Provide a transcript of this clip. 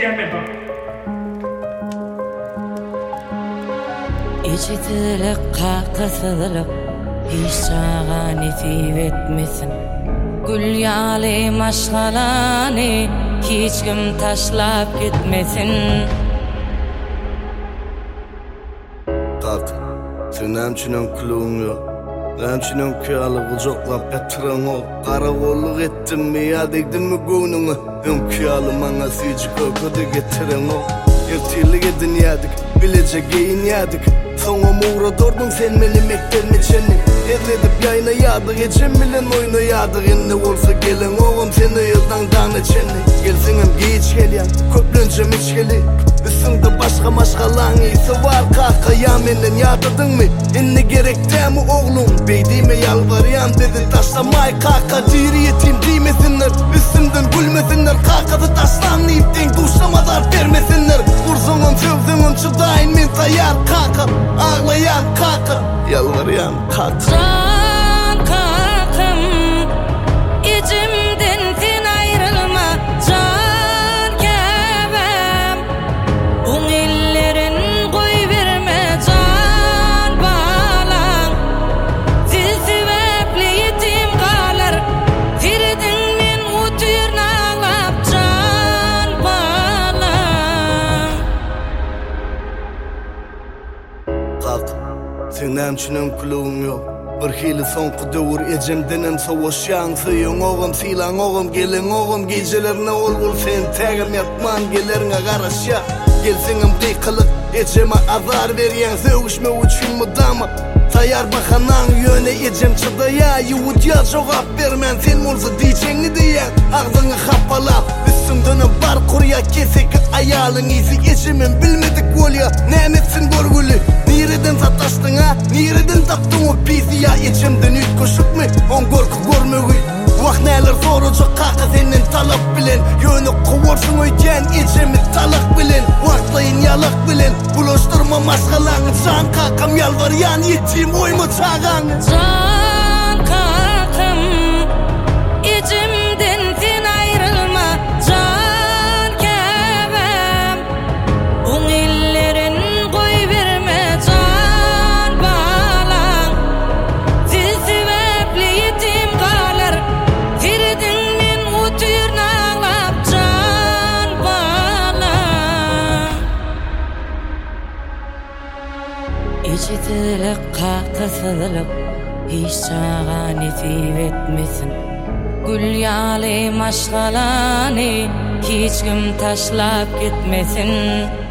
İçitilik kakısılık hiç sağa nesip etmesin. Gül yali maşgalani hiç kim taşlap gitmesin. Kalk, sen hemçinin kulağın yok. Hemçinin kıyalı kucaklap getiren o. Karakolluk ettin mi ya degdin mi gönlünü? Hem kıyalı bana sicik öküdü getiren o. Ertirlik edin yadık, bilecek giyin yadık. Sonra muğra dordun sen meni mektelme çenni. Erledip yayna yadık, ecem bilen oyna yadık. Enne olsa gelin oğlum seni yıldan dana çenni. Gelsin hem geç gelyan, köplöncem iç geli. Üstünde başka maşgalan iyisi var kaka ya menden yadırdın mı? Enne gerek de mi oğlum? Beydime yalvarıyan dedi taşlamay kaka. Ciri yetim deymesinler, üstümden gülmesinler. Kakası taşlanmayıp den duşlamadan vermesinler. Vursunun sövdünün çıdayın min tayar kaka. Ağlayan kaka, yalvarıyan kaka. Can kakım, içimden sen ayrılma. Can kevem, un ellerin koy verme. Can balan, siz sebepli yetim kalır. Tiridin min utur nağlap. Can balan. Kalk, sen hemçinin kulağın yok. Bir hili sonku dövür ecemdenem savaş yansıyın. Oğum silan oğum gelin oğum. Gecelerine ol sen tegim yatman gelerine karaş ya. Gelsinim kıykılık eceme azar veriyen. Sevişme uçun mudama sayar bakanan yöne ecem çıdaya. Yuvut ya cevap vermen sen olsa diyeceğini diyen. Ağzını kapalap üstümdönüm bar kurya. Kesek ayalın izi ecemin bilmedik ol ya. Nemetsin görgülü nireden sataştın ha? Nireden taptın o bizi ya? Ecemden üt koşup mu? On korku görmüğü. Vak neler soracak kaka senin talak bilen. Yönü kovarsın oyken ecemi talak bilen. Vaklayın yalak bilen. Bulaştırma maşgalanı. Can kakam yalvaryan yetim oyma çağanı. Can kakım, içimden sen ayrılma. Can kevem, un ellerin koy verme. Can balan, siz sebepli yetim kalır. Tiridin min utur nağlap. Can balan. İçitilik kakısılık hiç sağa nesip etmesin. Gül yali maşgalani hiç kim taşlap gitmesin.